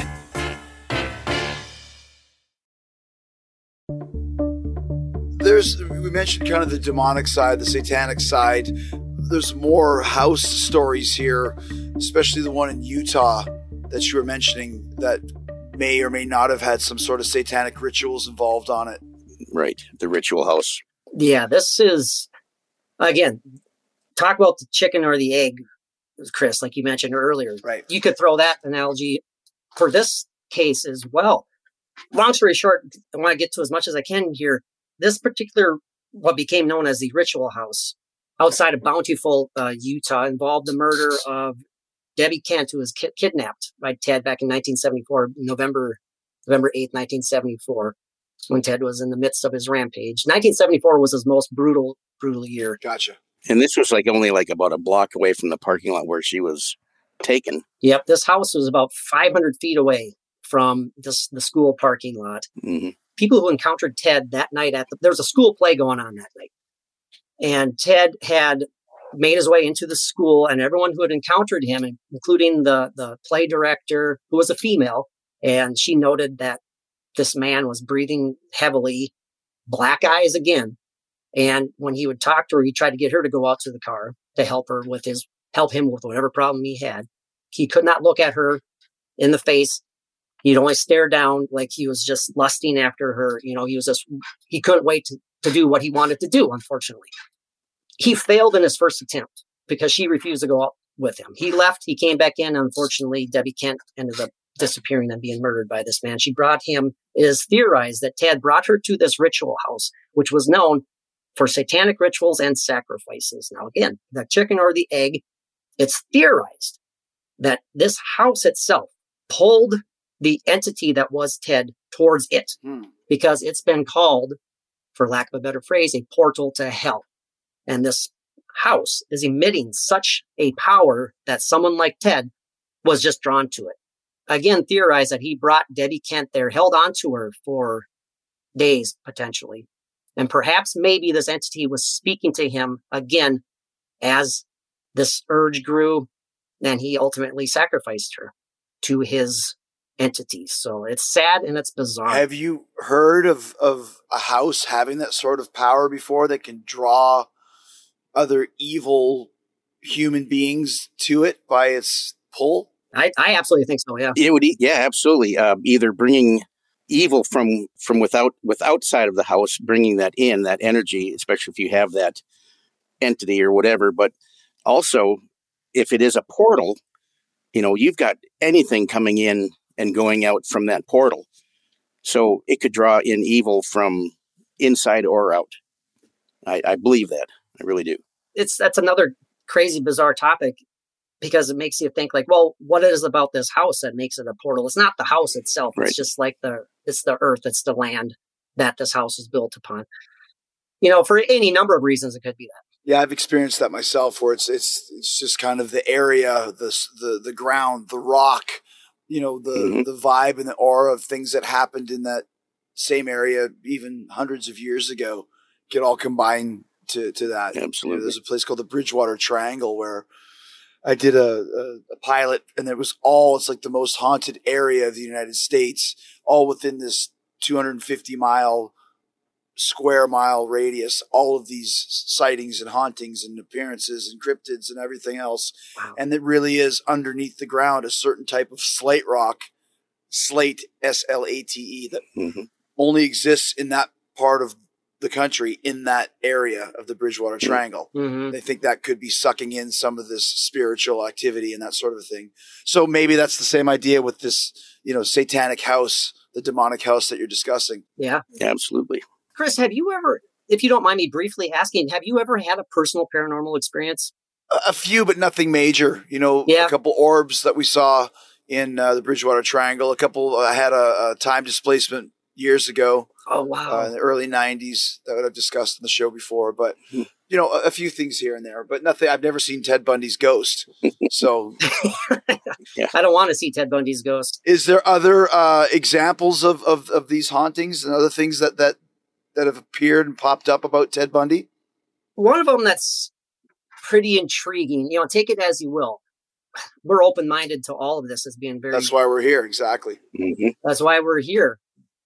There's, we mentioned kind of the demonic side, the satanic side. There's more house stories here, especially the one in Utah that you were mentioning that may or may not have had some sort of satanic rituals involved on it. Right. The ritual house. yeah, this is, again, talk about the chicken or the egg, Chris, like you mentioned earlier. Right. You could throw that analogy for this case as well. Long story short, I want to get to as much as I can here. This particular, what became known as the ritual house outside of Bountiful, uh, Utah, involved the murder of Debbie Kent, who was ki- kidnapped by Ted back in nineteen seventy-four, November, November eighth, nineteen seventy-four, when Ted was in the midst of his rampage. nineteen seventy-four was his most brutal, brutal year. Gotcha. And this was like only like about a block away from the parking lot where she was taken. Yep, this house was about five hundred feet away from this, the school parking lot. hmm People who encountered Ted that night at the, there was a school play going on that night. And Ted had made his way into the school, and everyone who had encountered him, including the, the play director, who was a female, and she noted that this man was breathing heavily, black eyes again. And when he would talk to her, he tried to get her to go out to the car to help her with his, help him with whatever problem he had. He could not look at her in the face. He'd only stare down like he was just lusting after her. You know, he was just, he couldn't wait to, to do what he wanted to do, unfortunately. He failed in his first attempt because she refused to go out with him. He left, he came back in. Unfortunately, Debbie Kent ended up disappearing and being murdered by this man. She brought him, it is theorized that Ted brought her to this ritual house, which was known for satanic rituals and sacrifices. Now, again, the chicken or the egg, it's theorized that this house itself pulled the entity that was Ted towards it, Hmm. because it's been called, for lack of a better phrase, a portal to hell. And this house is emitting such a power that someone like Ted was just drawn to it. Again, theorized that he brought Debbie Kent there, held on to her for days, potentially. And perhaps maybe this entity was speaking to him again as this urge grew, and he ultimately sacrificed her to his entities. So it's sad and it's bizarre. Have you heard of, of a house having that sort of power before that can draw other evil human beings to it by its pull? I, I absolutely think so, yeah. It would, e- yeah, absolutely. Uh, either bringing evil from from without with outside of the house, bringing that in, that energy, especially if you have that entity or whatever. But also, if it is a portal, you know, you've got anything coming in and going out from that portal. So it could draw in evil from inside or out. I, I believe that. I really do. It's that's another crazy, bizarre topic, because it makes you think like, well, what is it about this house that makes it a portal? It's not the house itself. Right. It's just like the, it's the earth, it's the land that this house is built upon. You know, for any number of reasons, it could be that. Yeah, I've experienced that myself, where it's it's it's just kind of the area, the the the ground, the rock, you know, the Mhm. the vibe and the aura of things that happened in that same area even hundreds of years ago can all combine to to that. You know, Absolutely. there's a place called the Bridgewater Triangle where I did a, a, a pilot, and it was all, it's like the most haunted area of the United States, all within this two hundred fifty mile square mile radius, all of these sightings and hauntings and appearances and cryptids and everything else. Wow. And it really is underneath the ground, a certain type of slate rock, slate, S L A T E, that hmm only exists in that part of the country in that area of the Bridgewater Triangle. Mm-hmm. They think that could be sucking in some of this spiritual activity and that sort of thing. So maybe that's the same idea with this, you know, satanic house, the demonic house that you're discussing. Yeah. Absolutely. Chris, have you ever, if you don't mind me briefly asking, have you ever had a personal paranormal experience? A, a few, but nothing major. You know, Yeah. a couple orbs that we saw in uh, the Bridgewater Triangle. A couple, I had a, a time displacement years ago. Oh, wow. Uh, in the early nineties that I've discussed in the show before, but you know, a, a few things here and there, but nothing. I've never seen Ted Bundy's ghost. So Yeah. I don't want to see Ted Bundy's ghost. is there other uh, examples of, of, of these hauntings and other things that, that, that have appeared and popped up about Ted Bundy? One of them that's pretty intriguing, you know, take it as you will. We're open-minded to all of this as being very, That's why we're here. Exactly. hmm that's why we're here.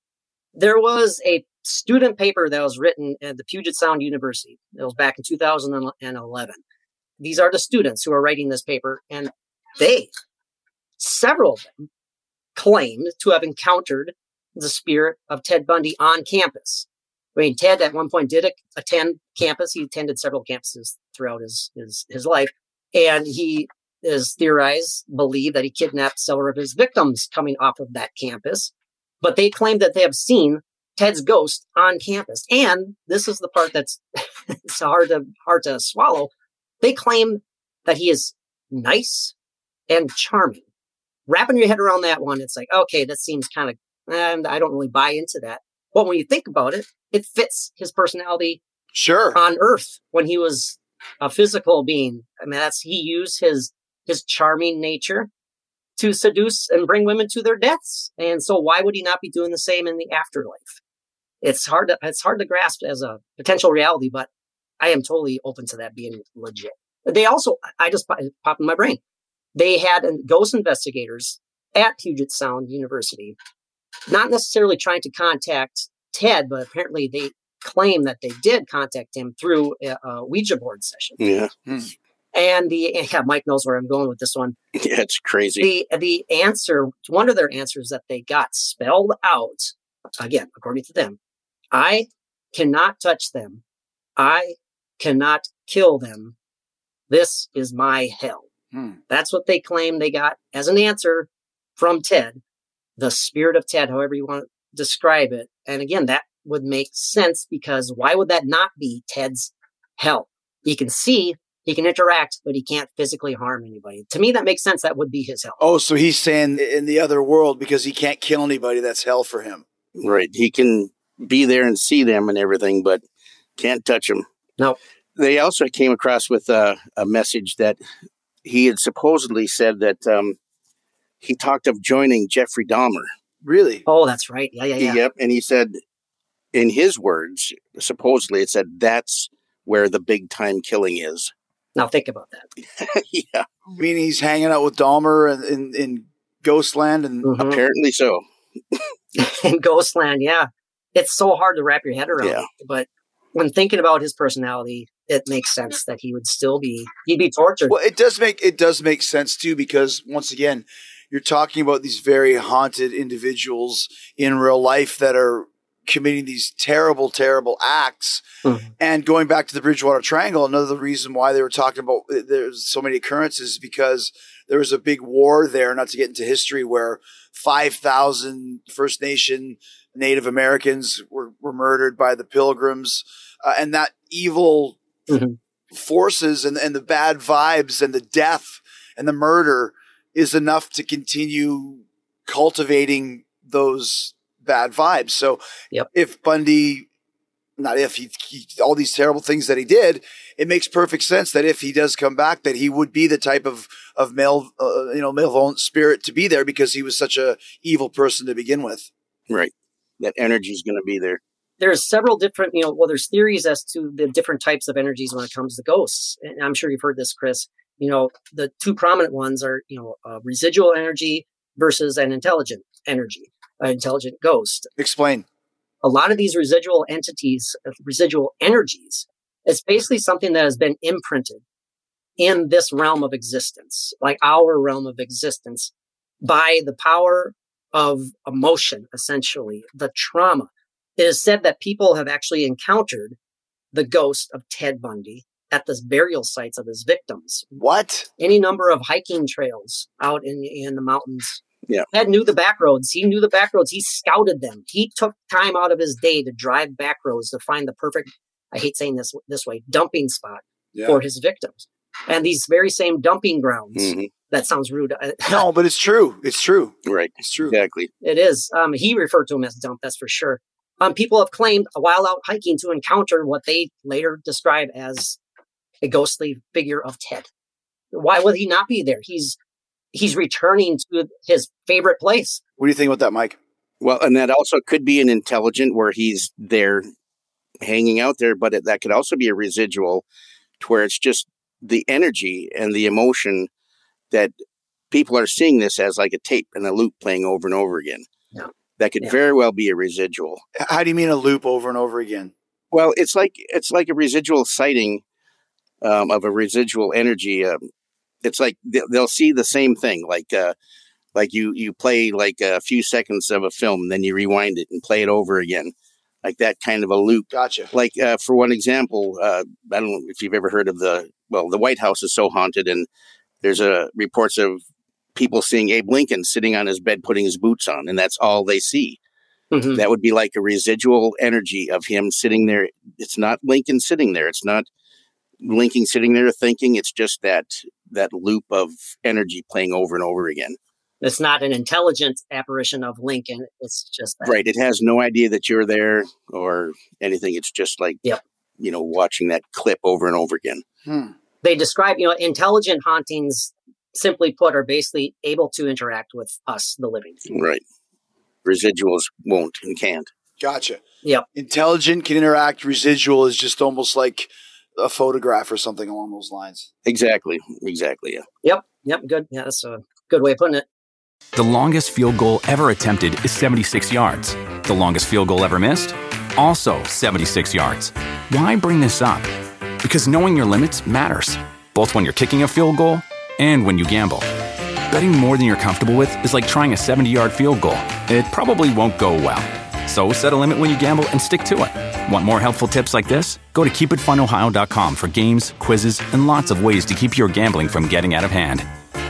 There was a student paper that was written at the Puget Sound University. It was back in two thousand eleven. These are the students who are writing this paper, and they, several of them, claimed to have encountered the spirit of Ted Bundy on campus. I mean, Ted at one point did attend campus. He attended several campuses throughout his, his, his life. And he is theorized, believed that he kidnapped several of his victims coming off of that campus. But they claim that they have seen Ted's ghost on campus. And this is the part that's it's hard to, hard to swallow. They claim that he is nice and charming. Wrapping your head around that one, it's like, okay, that seems kind of, and I don't really buy into that. But when you think about it, it fits his personality Sure. on Earth when he was a physical being. I mean, that's, he used his, his charming nature to seduce and bring women to their deaths. And so why would he not be doing the same in the afterlife? It's hard to, it's hard to grasp as a potential reality, but I am totally open to that being legit. They also, I just popped in my brain. They had ghost investigators at Puget Sound University, not necessarily trying to contact Ted, but apparently they claim that they did contact him through a, a Ouija board session. Yeah. Hmm. And the, yeah, Mike knows where I'm going with this one. Yeah, it's crazy. The, the answer, one of their answers that they got spelled out, again, according to them, I cannot touch them. I cannot kill them. This is my hell. Hmm. That's what they claim they got as an answer from Ted, the spirit of Ted, however you want to describe it. And again, that would make sense because why would that not be Ted's hell? He can see, he can interact, but he can't physically harm anybody. To me, that makes sense. That would be his hell. Oh, so he's saying in the other world because he can't kill anybody, that's hell for him. Right. He can be there and see them and everything, but can't touch them. No. They also came across with a, a message that he had supposedly said that um, he talked of joining Jeffrey Dahmer. Really? Oh, that's right. Yeah, yeah, yeah. Yep. And he said, in his words, supposedly it said, that's where the big time killing is. Now think about that. Yeah. Meaning he's hanging out with Dahmer in, in, in Ghostland and Mhm. Apparently so. In Ghostland, yeah. It's so hard to wrap your head around. Yeah. But when thinking about his personality, it makes sense that he would still be, he'd be tortured. well, it does make it does make sense too, because once again, you're talking about these very haunted individuals in real life that are committing these terrible, terrible acts. Mhm. And going back to the Bridgewater Triangle, another reason why they were talking about there's so many occurrences is because there was a big war there, not to get into history, where five thousand First Nation Native Americans were, were murdered by the Pilgrims. Uh, and that evil Mhm. forces and, and the bad vibes and the death and the murder is enough to continue cultivating those bad vibes. So Yep. if Bundy, not if he, he, all these terrible things that he did, it makes perfect sense that if he does come back, that he would be the type of, of male, uh, you know, malevolent spirit to be there because he was such a evil person to begin with. Right. That energy is going to be there. There's several different, you know, well, there's theories as to the different types of energies when it comes to ghosts. And I'm sure you've heard this, Chris. You know, the two prominent ones are, you know, uh, residual energy versus an intelligent energy, an intelligent ghost. Explain. A lot of these residual entities, uh, residual energies, it's basically something that has been imprinted in this realm of existence, like our realm of existence, by the power of emotion, essentially, the trauma It is said that people have actually encountered the ghost of Ted Bundy at the burial sites of his victims. What? Any number of hiking trails out in, in the mountains. Yeah. Ted knew the back roads. He knew the back roads. He scouted them. He took time out of his day to drive back roads to find the perfect, I hate saying this this way, dumping spot Yeah. for his victims. And these very same dumping grounds, Mhm. that sounds rude. No, but it's true. It's true. Right. It's true. Exactly. It is. Um, he referred to him as dump, that's for sure. Um, people have claimed while out hiking to encounter what they later describe as a ghostly figure of Ted. Why would he not be there? He's he's returning to his favorite place. What do you think about that, Mike? Well, and that also could be an intelligent where he's there hanging out there, but it, that could also be a residual to where it's just the energy and the emotion that people are seeing this as like a tape and a loop playing over and over again. Yeah. That could Yeah. very well be a residual. How do you mean a loop over and over again? Well, it's like it's like a residual sighting um, of a residual energy. Um, it's like they'll, they'll see the same thing, like uh, like you you play like a few seconds of a film, then you rewind it and play it over again, like that kind of a loop. Gotcha. Like uh, for one example, uh, I don't know if you've ever heard of the well, the White House is so haunted, and there's a uh, reports of people seeing Abe Lincoln sitting on his bed putting his boots on, and that's all they see. Mhm. That would be like a residual energy of him sitting there. It's not Lincoln sitting there. It's not Lincoln sitting there thinking. It's just that that loop of energy playing over and over again. It's not an intelligent apparition of Lincoln. It's just that. Right. It has no idea that you're there or anything. It's just like, Yep. you know, watching that clip over and over again. Hmm. They describe, you know, intelligent hauntings, simply put, are basically able to interact with us, the living. Right. Residuals won't and can't. Gotcha. Yep. Intelligent can interact. Residual is just almost like a photograph or something along those lines. Exactly. Exactly. Yeah. Yep. Yep. Good. Yeah, that's a good way of putting it. The longest field goal ever attempted is seventy-six yards. The longest field goal ever missed? Also seventy-six yards. Why bring this up? Because knowing your limits matters, both when you're kicking a field goal and when you gamble. Betting more than you're comfortable with is like trying a seventy-yard field goal. It probably won't go well. So set a limit when you gamble and stick to it. Want more helpful tips like this? Go to keep it fun ohio dot com for games, quizzes, and lots of ways to keep your gambling from getting out of hand.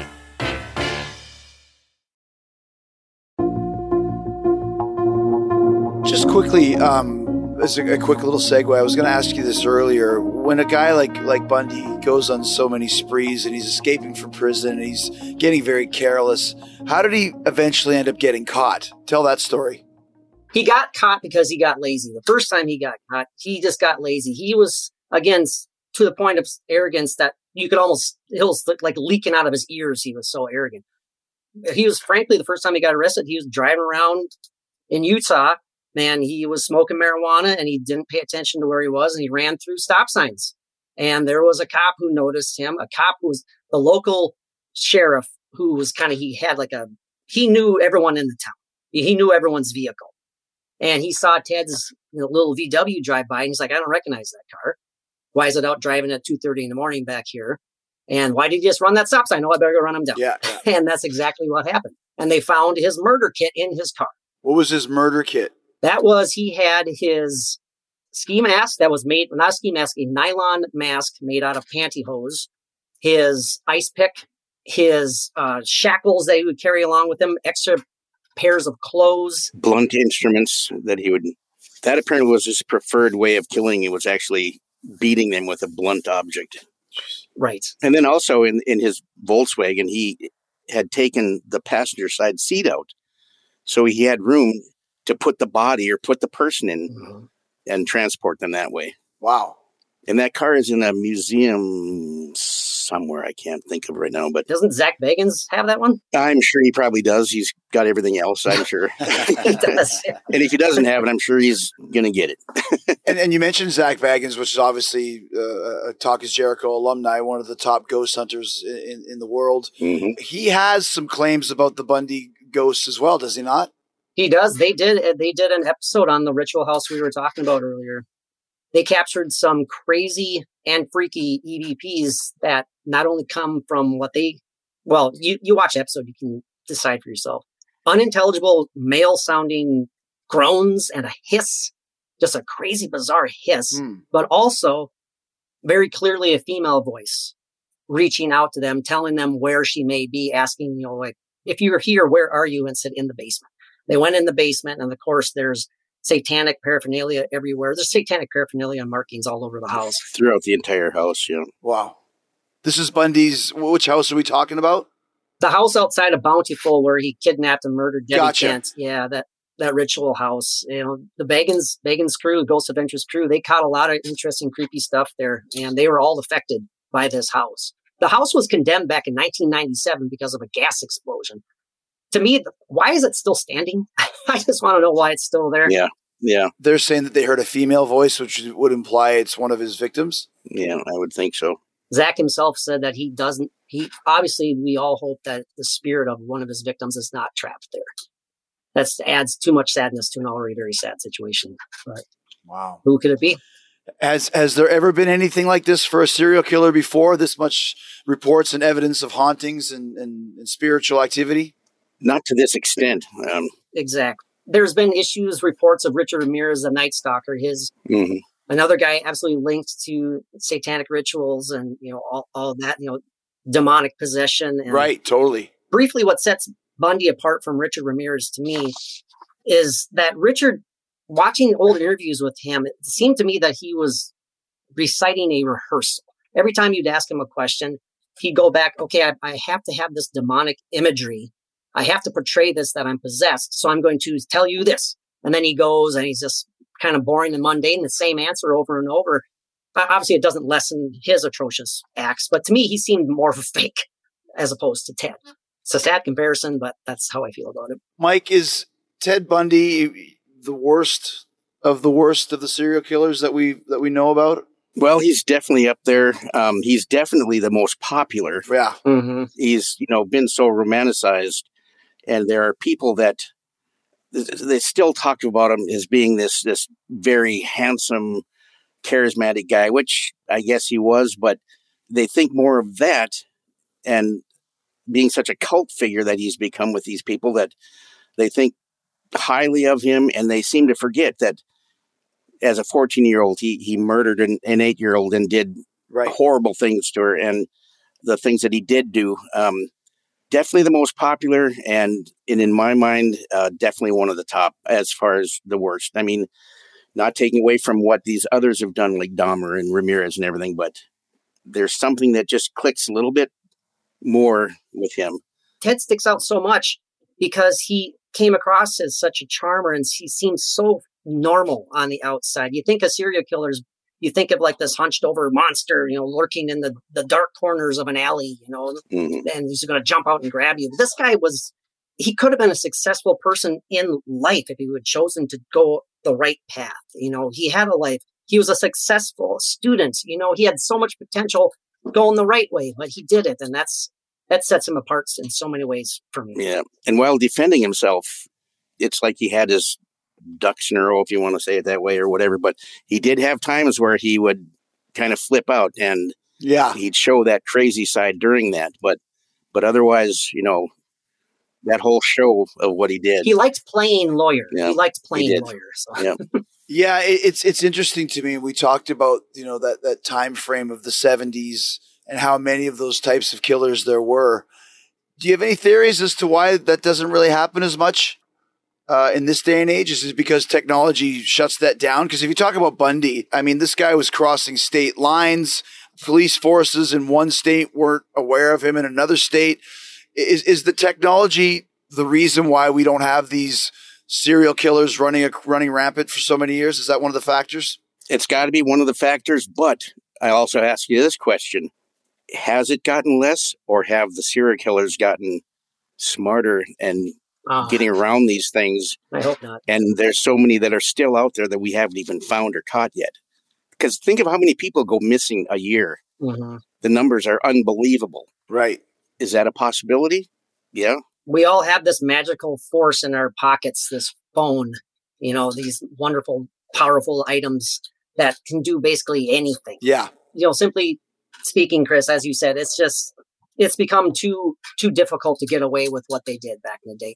Just quickly, um, as a, a quick little segue, I was going to ask you this earlier. When a guy like like Bundy goes on so many sprees and he's escaping from prison and he's getting very careless, how did he eventually end up getting caught? Tell that story. He got caught because he got lazy. The first time he got caught, he just got lazy. He was, again, s- to the point of arrogance that you could almost, it was like leaking out of his ears. He was so arrogant. He was, frankly, the first time he got arrested, he was driving around in Utah. Man, he was smoking marijuana and he didn't pay attention to where he was, and he ran through stop signs. And there was a cop who noticed him, a cop who was the local sheriff who was kind of, he had like a, he knew everyone in the town. He he knew everyone's vehicle. And he saw Ted's, you know, little V W drive by, and he's like, I don't recognize that car. Why is it out driving at two thirty in the morning back here? And why did he just run that stop sign? Oh, I better go run him down. Yeah, yeah. And that's exactly what happened. And they found his murder kit in his car. What was his murder kit? That was, he had his ski mask that was made, not a ski mask, a nylon mask made out of pantyhose, his ice pick, his uh, shackles that he would carry along with him, extra pairs of clothes. Blunt instruments that he would, that apparently was his preferred way of killing. It was actually beating them with a blunt object. Right. And then also in, in his Volkswagen, he had taken the passenger side seat out. So he had room to put the body or put the person in Mhm. and transport them that way. Wow. And that car is in a museum somewhere. I can't think of right now, but Doesn't Zach Bagans have that one? I'm sure he probably does. He's got everything else, I'm sure. He does. And if he doesn't have it, I'm sure he's going to get it. And, and you mentioned Zach Baggins, which is obviously uh, a Talk is Jericho alumni, one of the top ghost hunters in, in the world. hmm He has some claims about the Bundy ghost as well, does he not? He does. They did. They did an episode on the Ritual House we were talking about earlier. They captured some crazy and freaky E V Ps that not only come from what they, well, you, you watch the episode, you can decide for yourself. Unintelligible male sounding groans and a hiss, just a crazy, bizarre hiss, Hmm. but also very clearly a female voice reaching out to them, telling them where she may be, asking, you know, like, if you're here, where are you? And said, in the basement. They went in the basement, and of course, there's satanic paraphernalia everywhere. There's satanic paraphernalia markings all over the house. Throughout the entire house, you know. Wow. This is Bundy's. Which house are we talking about? The house outside of Bountiful where he kidnapped and murdered Debbie Gotcha. Kent. Yeah, that, that ritual house. You know, the Bagans, Bagans crew, Ghost Adventures crew, they caught a lot of interesting, creepy stuff there, and they were all affected by this house. The house was condemned back in nineteen ninety-seven because of a gas explosion. To me, why is it still standing? I just want to know why it's still there. Yeah, yeah, They're saying that they heard a female voice, which would imply it's one of his victims. yeah, I would think so. Zach himself said that he doesn't, he obviously, we all hope that the spirit of one of his victims is not trapped there. That adds too much sadness to an already very sad situation. But Wow. who could it be? Has has there ever been anything like this for a serial killer before? This much reports and evidence of hauntings and, and, and spiritual activity? Not to this extent. Um, Exactly. There's been issues, reports of Richard Ramirez, the Night Stalker, his mhm. another guy absolutely linked to satanic rituals and, you know, all, all that, you know, demonic possession. And Right, totally. briefly, what sets Bundy apart from Richard Ramirez to me is that Richard, watching old interviews with him, it seemed to me that he was reciting a rehearsal. Every time you'd ask him a question, he'd go back, okay, I, I have to have this demonic imagery. I have to portray this that I'm possessed. So I'm going to tell you this. And then he goes and he's just kind of boring and mundane, the same answer over and over. Uh, Obviously, it doesn't lessen his atrocious acts, but to me, he seemed more of a fake as opposed to Ted. It's a sad comparison, but that's how I feel about it. Mike, is Ted Bundy the worst of the worst of the serial killers that we that we know about? Well, he's definitely up there. Um, he's definitely the most popular. Yeah. Mm-hmm. He's, you know, been so romanticized, and there are people that they still talk about him as being this this very handsome, charismatic guy, which I guess he was, but they think more of that, and being such a cult figure that he's become with these people, that they think highly of him, and they seem to forget that as a fourteen-year-old, he he murdered an, an eight-year-old and did Right. horrible things to her, and the things that he did do. Um, definitely the most popular, and, and in my mind, uh, definitely one of the top as far as the worst. I mean, not taking away from what these others have done, like Dahmer and Ramirez and everything, but there's something that just clicks a little bit more with him. Ted sticks out so much because he came across as such a charmer and he seems so normal on the outside. You think of serial killers, you think of like this hunched over monster, you know, lurking in the, the dark corners of an alley, you know, Mhm. and he's going to jump out and grab you. This guy was, he could have been a successful person in life if he would chosen to go the right path. You know, he had a life. He was a successful student. You know, he had so much potential going the right way, but he did it. And that's, that sets him apart in so many ways for me. Yeah. And while defending himself, it's like he had his ducks in a row, if you want to say it that way or whatever. But he did have times where he would kind of flip out, and Yeah. he'd show that crazy side during that. But but otherwise, you know, that whole show of what he did. He liked playing lawyer. Yeah, he liked playing did. lawyer. So. Yeah. Yeah, it, it's it's interesting to me. We talked about, you know, that that time frame of the seventies and how many of those types of killers there were. Do you have any theories as to why that doesn't really happen as much uh, in this day and age? Is it because technology shuts that down? Because if you talk about Bundy, I mean, this guy was crossing state lines. Police forces in one state weren't aware of him in another state. Is is the technology the reason why we don't have these serial killers running a, running rampant for so many years? Is that one of the factors? It's got to be one of the factors. But I also ask you this question. Has it gotten less, or have the serial killers gotten smarter and Ah, getting around these things? I hope not. And there's so many that are still out there that we haven't even found or caught yet. Because think of how many people go missing a year. hmm The numbers are unbelievable. Right. Is that a possibility? Yeah. We all have this magical force in our pockets, this phone, you know, these wonderful, powerful items that can do basically anything. Yeah. You know, simply speaking, Chris, as you said, it's just, it's become too, too difficult to get away with what they did back in the day.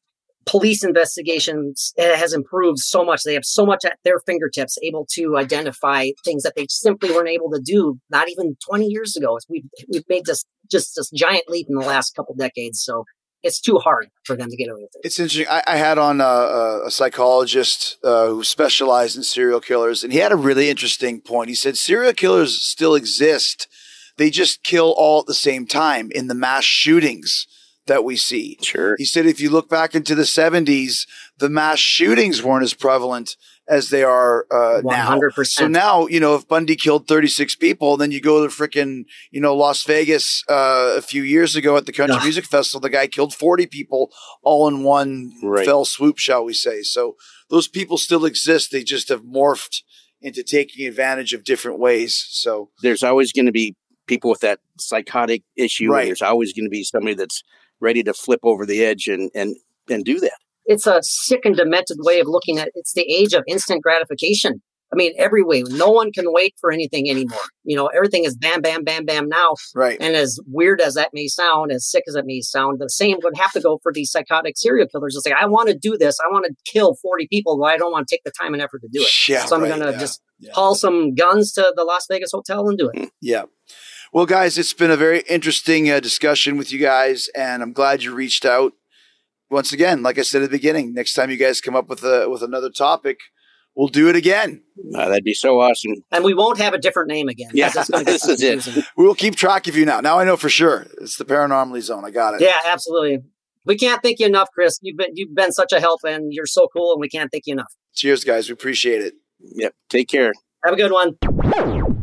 police investigations has improved so much. They have so much at their fingertips, able to identify things that they simply weren't able to do not even twenty years ago. We've, we've made this just this giant leap in the last couple decades. So it's too hard for them to get away with it. It's interesting. I, I had on a, a psychologist uh, who specialized in serial killers, and he had a really interesting point. He said serial killers still exist. They just kill all at the same time in the mass shootings that we see. Sure. He said if you look back into the seventies, the mass shootings weren't as prevalent as they are uh, now. one hundred percent. So now, you know, if Bundy killed thirty-six people, then you go to freaking, you know, Las Vegas uh, a few years ago at the Country Ugh. Music Festival, the guy killed forty people all in one Right. fell swoop, shall we say. So those people still exist. They just have morphed into taking advantage of different ways. So There's always going to be people with that psychotic issue. Right. And there's always going to be somebody that's ready to flip over the edge and, and, and do that. It's a sick and demented way of looking at it. It's the age of instant gratification. I mean, every way. No one can wait for anything anymore. You know, everything is bam, bam, bam, bam now. right. And as weird as that may sound, as sick as it may sound, the same would have to go for these psychotic serial killers. It's like, I want to do this. I want to kill forty people, but I don't want to take the time and effort to do it. Yeah, so I'm right, going to yeah, just yeah. haul some guns to the Las Vegas hotel and do it. Yeah. Well, guys, it's been a very interesting uh, discussion with you guys, and I'm glad you reached out. Once again, like I said at the beginning, next time you guys come up with a with another topic, we'll do it again. Uh, that'd be so awesome. And we won't have a different name again. 'cause Yeah, it's gonna get this is it. confusing. We will keep track of you now. Now I know for sure it's the Paranormally Zone. I got it. Yeah, absolutely. We can't thank you enough, Chris. You've been you've been such a help, and you're so cool, and we can't thank you enough. Cheers, guys. We appreciate it. Yep. Take care. Have a good one.